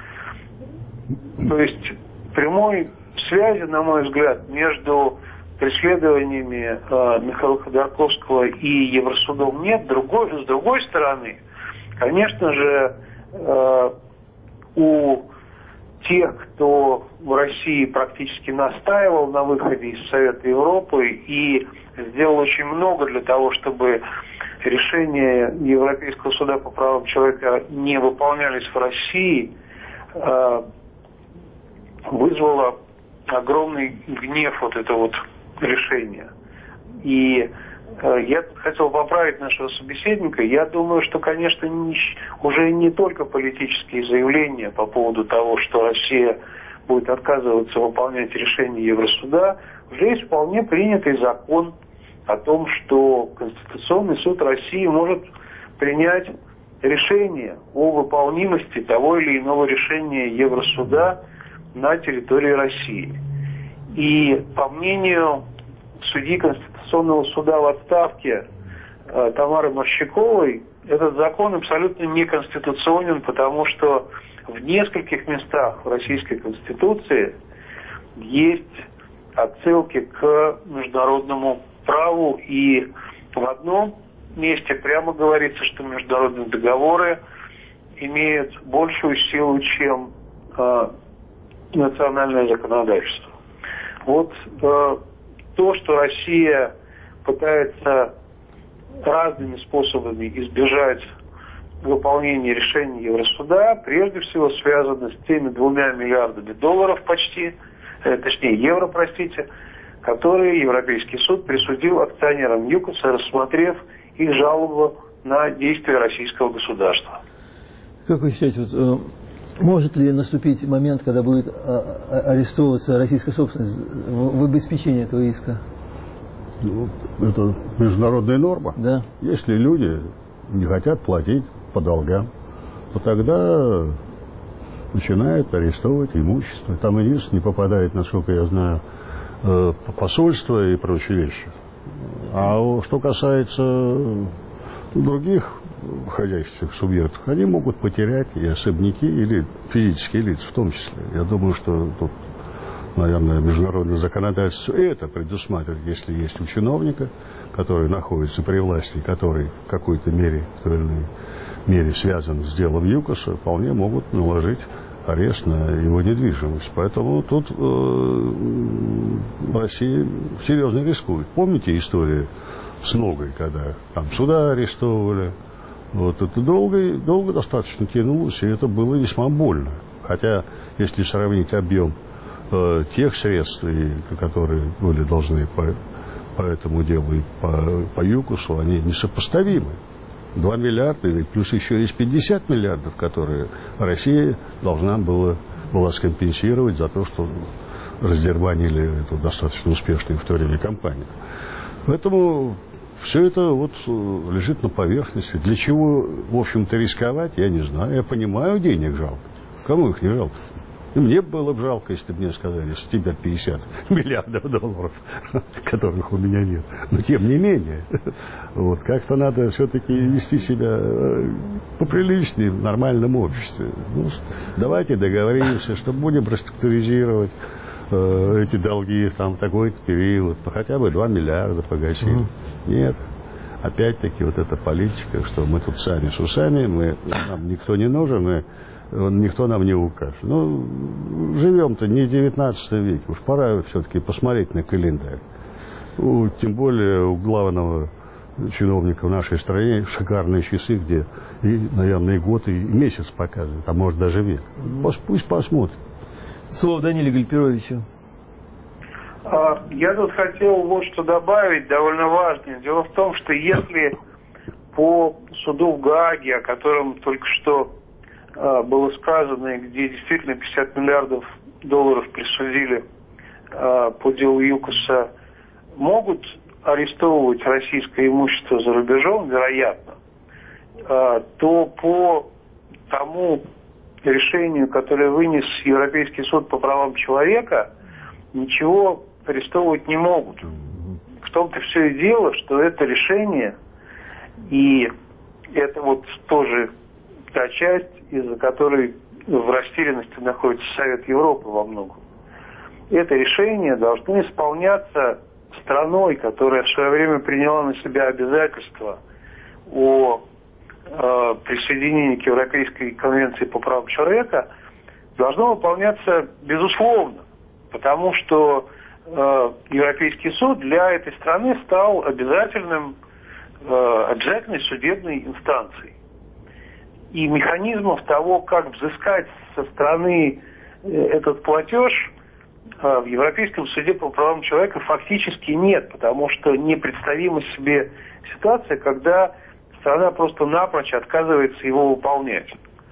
То есть прямой связи, на мой взгляд, между преследованиями э, Михаила Ходорковского и Евросудом нет. Другой, с другой стороны, конечно же, э, у тех, кто в России практически настаивал на выходе из Совета Европы и сделал очень много для того, чтобы решения Европейского суда по правам человека не выполнялись в России, э, вызвало огромный гнев вот это вот решение. И э, я хотел поправить нашего собеседника. Я думаю, что, конечно, не, уже не только политические заявления по поводу того, что Россия будет отказываться выполнять решение Евросуда, уже есть вполне принятый закон о том, что Конституционный суд России может принять решение о выполнимости того или иного решения Евросуда на территории России. И по мнению судьи Конституционного суда в отставке э, Тамары Морщаковой, этот закон абсолютно неконституционен, потому что в нескольких местах в Российской Конституции есть отсылки к международному праву, и в одном месте прямо говорится, что международные договоры имеют большую силу, чем э, национальное законодательство. Вот э, то, что Россия пытается разными способами избежать выполнения решений Евросуда, прежде всего связано с теми двумя миллиардами долларов почти, э, точнее евро, простите, которые Европейский суд присудил акционерам ЮКОСа, рассмотрев их жалобу на действия российского государства. Как вы считаете, вот, может ли наступить момент, когда будет арестовываться российская собственность в обеспечении этого иска? Ну, это международная норма. Да. Если люди не хотят платить по долгам, то тогда начинают арестовывать имущество. Там и не попадает, насколько я знаю, посольство и прочие вещи. А что касается других хозяйственных субъектах, они могут потерять и особняки, или физические лица в том числе. Я думаю, что тут, наверное, международное законодательство это предусматривает, если есть у чиновника, который находится при власти, который в какой-то мере, в той или иной мере связан с делом ЮКОСа, вполне могут наложить арест на его недвижимость. Поэтому тут э, Россия серьезно рискует. Помните историю с Ногой, когда там суда арестовывали? Вот это долго, долго достаточно тянулось, и это было весьма больно. Хотя, если сравнить объем э, тех средств, и, которые были должны по, по этому делу и по, по ЮКОСу, они несопоставимы. два миллиарда, и плюс еще есть пятьдесят миллиардов, которые Россия должна была, была скомпенсировать за то, что раздербанили эту достаточно успешную в то время компанию. Поэтому все это вот лежит на поверхности. Для чего, в общем-то, рисковать, я не знаю. Я понимаю, денег жалко. Кому их не жалко? И мне было бы жалко, если бы мне сказали, что у тебя пятьдесят миллиардов долларов, которых у меня нет. Но тем не менее, вот, как-то надо все-таки вести себя поприличнее в нормальном обществе. Ну, давайте договоримся, что будем реструктуризировать э, эти долги там, в такой-то период, по хотя бы два миллиарда погасим. Mm-hmm. Нет. Опять-таки вот эта политика, что мы тут сами с усами, мы, нам никто не нужен, и никто нам не укажет. Ну, живем-то не в девятнадцатом веке, уж пора все-таки посмотреть на календарь. У, тем более у главного чиновника в нашей стране шикарные часы, где и, наверное, и год, и месяц показывают, а может даже век. Пусть посмотрит. Слово Даниле Гальперовичу. Я тут хотел вот что добавить, довольно важное. Дело в том, что если по суду в Гааге, о котором только что а, было сказано, где действительно пятьдесят миллиардов долларов присудили а, по делу ЮКОСа, могут арестовывать российское имущество за рубежом, вероятно, а, то по тому решению, которое вынес Европейский суд по правам человека, ничего арестовывать не могут. В том-то все и дело, что это решение, и это вот тоже та часть, из-за которой в растерянности находится Совет Европы во многом. Это решение должно исполняться страной, которая в свое время приняла на себя обязательства о э, присоединении к Европейской конвенции по правам человека, должно выполняться безусловно. Потому что э, Европейский суд для этой страны стал обязательным, э, обязательной судебной инстанцией. И механизмов того, как взыскать со стороны э, этот платеж, э, в Европейском суде по правам человека фактически нет, потому что непредставима себе ситуация, когда страна просто напрочь отказывается его выполнять.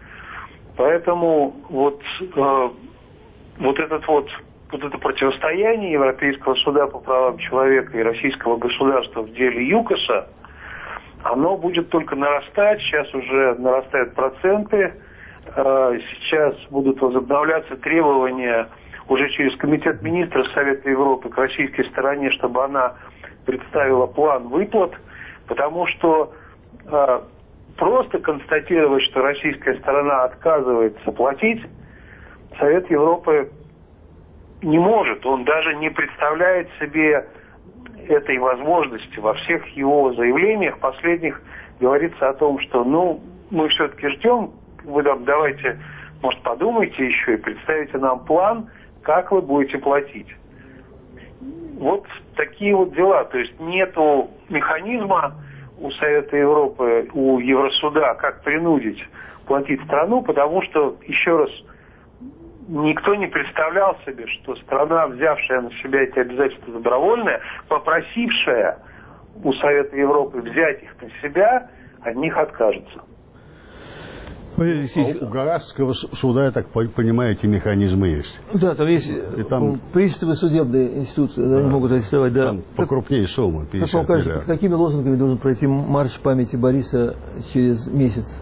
Поэтому вот, э, вот этот вот Вот это противостояние Европейского суда по правам человека и российского государства в деле ЮКОСа, оно будет только нарастать. Сейчас уже нарастают проценты. Сейчас будут возобновляться требования уже через Комитет министров Совета Европы к российской стороне, чтобы она представила план выплат, потому что просто констатировать, что российская сторона отказывается платить, Совет Европы не может, он даже не представляет себе этой возможности. Во всех его заявлениях последних говорится о том, что ну, мы все-таки ждем, вы там давайте, может, подумайте еще и представите нам план, как вы будете платить. Вот такие вот дела. То есть нету механизма у Совета Европы, у Евросуда, как принудить платить страну, потому что, еще раз, никто не представлял себе, что страна, взявшая на себя эти обязательства добровольные, попросившая у Совета Европы взять их на себя, от них откажется. А у Гаагского суда, я так понимаю, эти механизмы есть. Да, там есть там... приставы судебной институции, да, они могут арестовать, да. Там покрупнее суммы, пятьдесят как вам кажется, под какими лозунгами должен пройти марш памяти Бориса через месяц?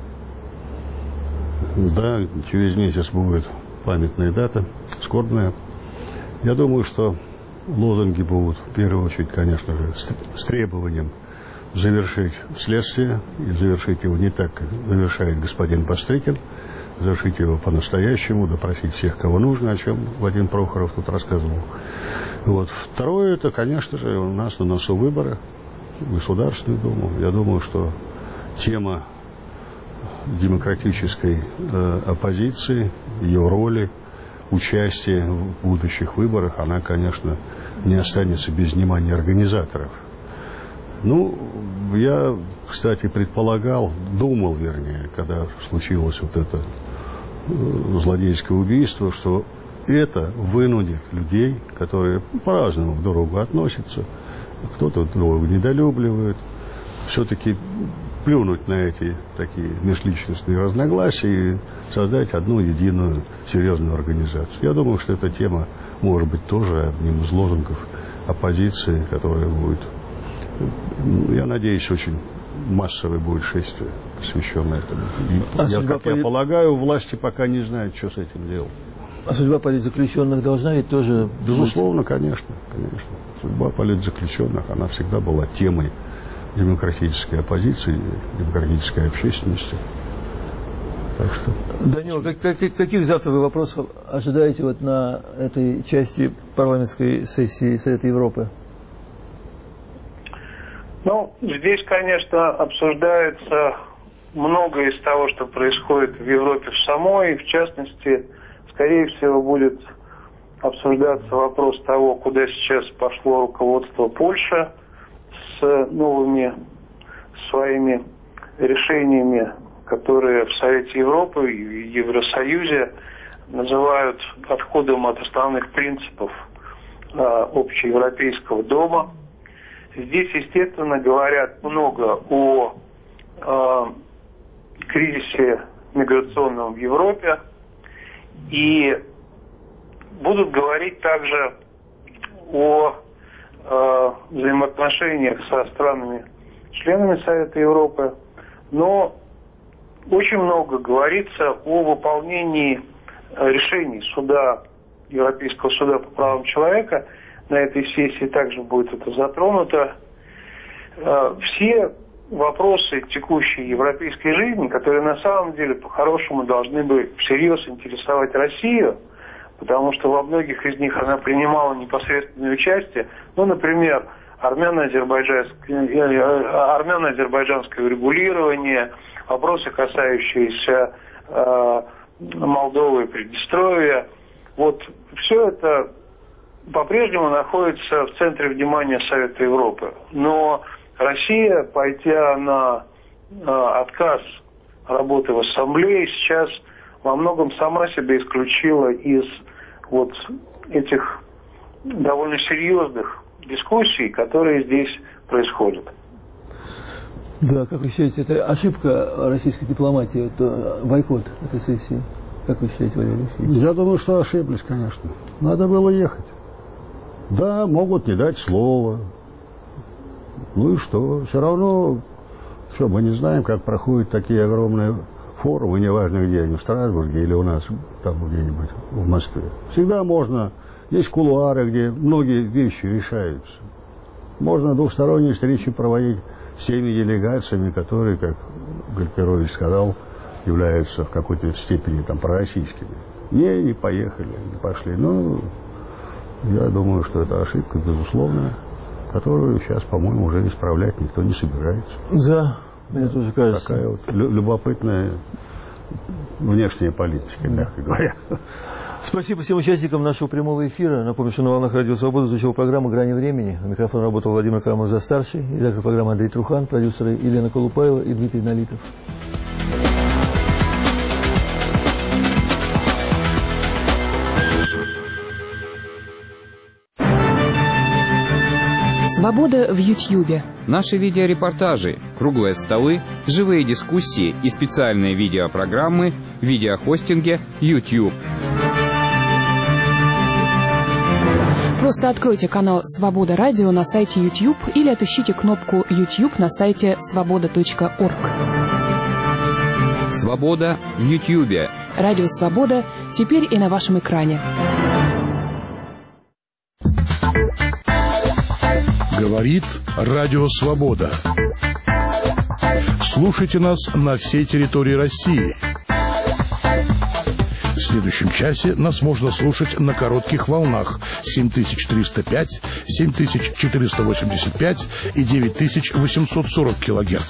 Да, через месяц будет памятная дата, скорбная. Я думаю, что лозунги будут в первую очередь, конечно же, с требованием завершить следствие, и завершить его не так, как завершает господин Пострыкин, завершить его по-настоящему, допросить всех, кого нужно, о чем Вадим Прохоров тут рассказывал. Вот. Второе, это, конечно же, у нас на носу выборы в Государственную Думу. Я думаю, что тема демократической э, оппозиции, ее роли, участия в будущих выборах, она, конечно, не останется без внимания организаторов. Ну, я, кстати, предполагал, думал, вернее, когда случилось вот это э, злодейское убийство, что это вынудит людей, которые по-разному друг к другу относятся, кто-то друг недолюбливает, все-таки плюнуть на эти такие межличностные разногласия и создать одну единую серьезную организацию. Я думаю, что эта тема может быть тоже одним из лозунгов оппозиции, которая будет, я надеюсь, очень массовое будет шествие, посвященное этому. А я, как я полагаю, власти пока не знают, что с этим делать. А судьба политзаключенных должна ведь тоже... Безусловно, конечно, конечно. Судьба политзаключенных, она всегда была темой демократической оппозиции, демократической общественности. Так что... Данила, как, как, каких завтра вы вопросов ожидаете вот на этой части парламентской сессии Совета Европы? Ну, здесь, конечно, обсуждается многое из того, что происходит в Европе в самой, и в частности, скорее всего, будет обсуждаться вопрос того, куда сейчас пошло руководство Польши с новыми своими решениями, которые в Совете Европы и в Евросоюзе называют отходом от основных принципов э, общеевропейского дома. Здесь, естественно, говорят много о э, кризисе миграционном в Европе и будут говорить также о э, взаимоотношениях со странами-членами Совета Европы, но очень много говорится о выполнении решений суда, Европейского суда по правам человека. На этой сессии также будет это затронуто. Все вопросы текущей европейской жизни, которые на самом деле по-хорошему должны бы всерьез интересовать Россию, потому что во многих из них она принимала непосредственное участие. Ну, например, армяно-азербайджанское, армяно-азербайджанское урегулирование, вопросы, касающиеся э, Молдовы и Приднестровья. Вот все это по-прежнему находится в центре внимания Совета Европы. Но Россия, пойдя на э, отказ работы в Ассамблее, сейчас во многом сама себя исключила из вот этих довольно серьезных дискуссий, которые здесь происходят. Да, как вы считаете, это ошибка российской дипломатии, это бойкот этой сессии? Как вы считаете, Валерий Алексеевич? Я думаю, что ошиблись, конечно. Надо было ехать. Да, могут не дать слова. Ну и что? Все равно, что, мы не знаем, как проходят такие огромные форумы, неважно где они, в Страсбурге или у нас там где-нибудь в Москве. Всегда можно, есть кулуары, где многие вещи решаются. Можно двусторонние встречи проводить с теми делегациями, которые, как Гальперович сказал, являются в какой-то степени там пророссийскими. Не, не поехали, не пошли. Ну, я думаю, что это ошибка, безусловно, которую сейчас, по-моему, уже исправлять никто не собирается. Да, мне тоже кажется. Такая вот любопытная внешняя политика, мягко говоря. Спасибо всем участникам нашего прямого эфира. Напомню, что на волнах Радио Свобода звучала программа «Грани времени». На микрофоне работал Владимир Карамурза-старший, редактор программы Андрей Трухан, продюсеры Елена Колупаева и Дмитрий Налитов. Свобода в Ютьюбе. Наши видеорепортажи, круглые столы, живые дискуссии и специальные видеопрограммы в видеохостинге YouTube. Просто откройте канал «Свобода Радио» на сайте YouTube или отыщите кнопку YouTube на сайте свобода точка орг. Свобода в Ютьюбе. Радио «Свобода» теперь и на вашем экране. Говорит Радио Свобода. Слушайте нас на всей территории России. В следующем часе нас можно слушать на коротких волнах семь тысяч триста пять, семь тысяч четыреста восемьдесят пять и девять тысяч восемьсот сорок килогерц.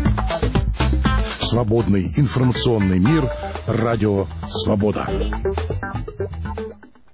Свободный информационный мир. Радио «Свобода».